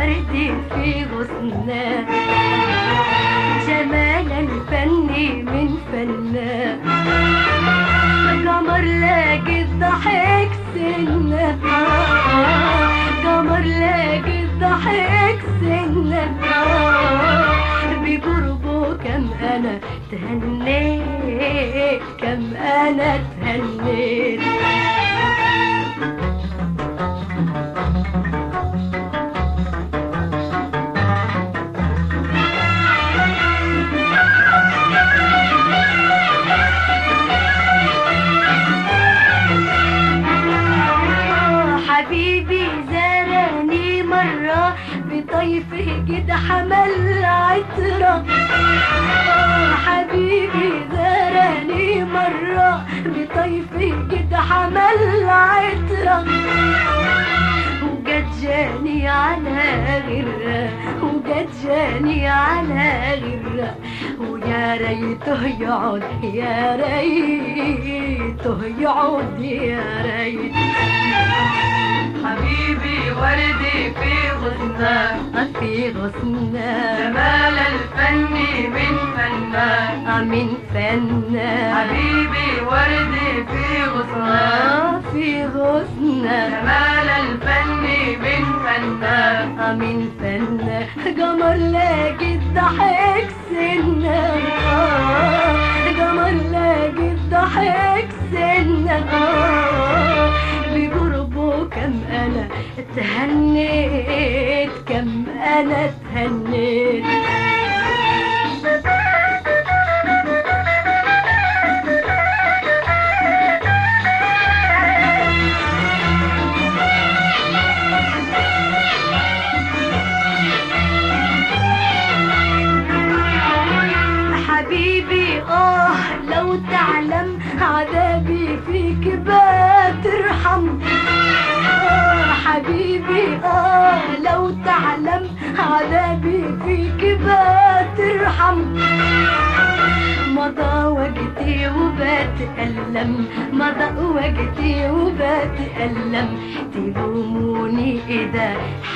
وردي في غصناه، جمال الفن من فناه، قمر لاقي الضحك سنة، قمر لاقي الضحك سنة، بقربه كم انا تهنيت، كم انا تهنيت. حبيبي زارني مرة بطيفه قد حمل عطرة، حبيبي زارني مرة بطيفه قد حمل عطرة، وقد جاني على غرة، وقد جاني على غرة، ويا ريته يعود، يا ريته يعود، يا ريت. حبيبي وردي في غصناه، في غصناه، جمال الفن من فناه، من فناه. حبيبي وردي في غصناه، في غصناه، جمال الفن من فناه، من فناه. قمر لاقي الضحك سنة، قمر لاقي الضحك سنة، بقربه كم انا تهنيت، كم انا تهنيت. حبيبي لو تعلم عذابي فيك بترحم، حبيبي لو تعلم عذابي فيك بترحم، مضى وقتي وبتألم، مضى وقتي وبتألم، تلوموني إذا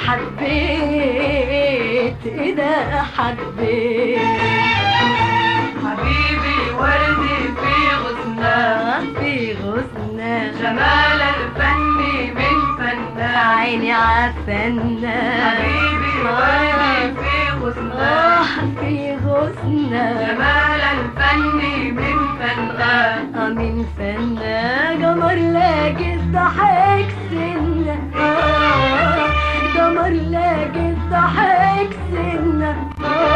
حبيت، إذا حبيت. حبيبي وردي في غصناه، في غصناه، جمال الفن من فناه، عيني عفناه. حبيبي وردي في غصناه، في غصناه، جمال الفن من فناه، من فناه. قمر لاقي الضحك سنة، قمر لاقي الضحك سنة،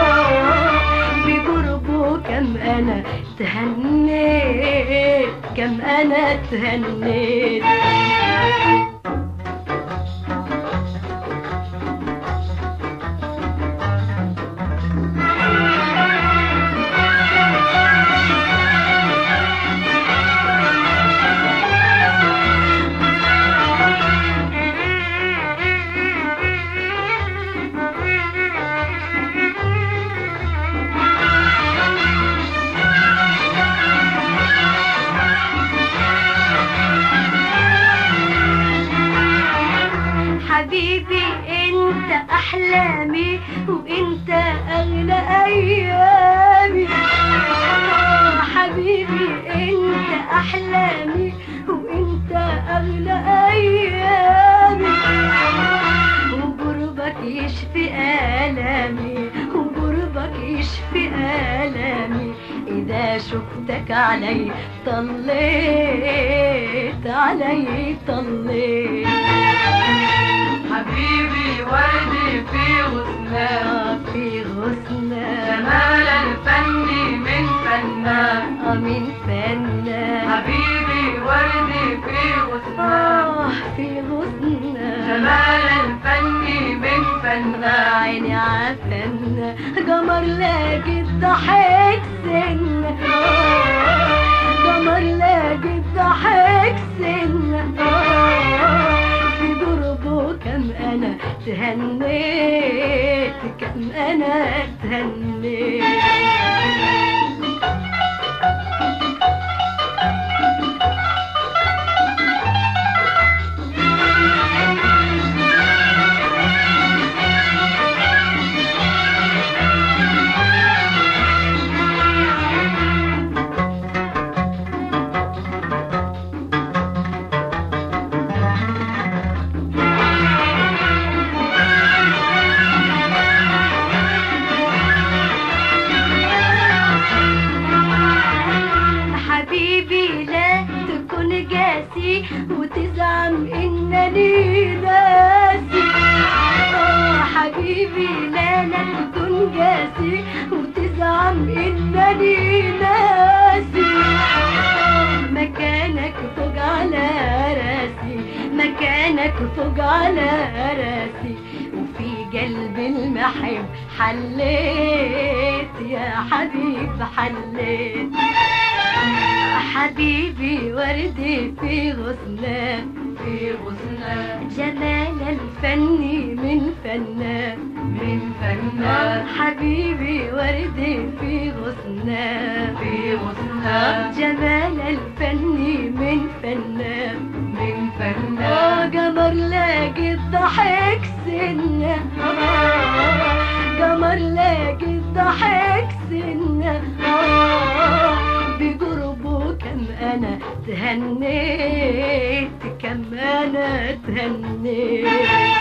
بقربه كم انا تهنيت، كم انا تهنيت. حبيبي انت احلامي، وانت اغلى ايامي، حبيبي انت احلامي، وانت اغلى ايامي، وقربك يشفي الامي، وقربك يشفي الامي، اذا شفتك علي طليت، علي طليت. حبيبي وردي في غصناه، في غصناه، جمال الفن من فناه، من فناه. حبيبي وردي في غصناه، في غصناه، جمال الفن من فناه، عيني عفناه. قمر لاقي الضحك سنة، قمر لاقي الضحك سنة، بقربه كم انا تهنيت، كم انا تهنيت. انني ناسي حبيبي لا تكون جاسي وتزعم انني ناسي مكانك فوق على راسي مكانك فوق على راسي وفي قلب المحب حليت يا حبيب حليت حبيبي وردي في غصناه في غصناه جمال الفن من فنان من فنان حبيبي وردي في غصناه في غصناه جمال الفن من فنان من فنان قمر لاقي الضحك سنة قمر لاقي الضحك سنة بقربه كم انا تهنيت كم انا تهنيت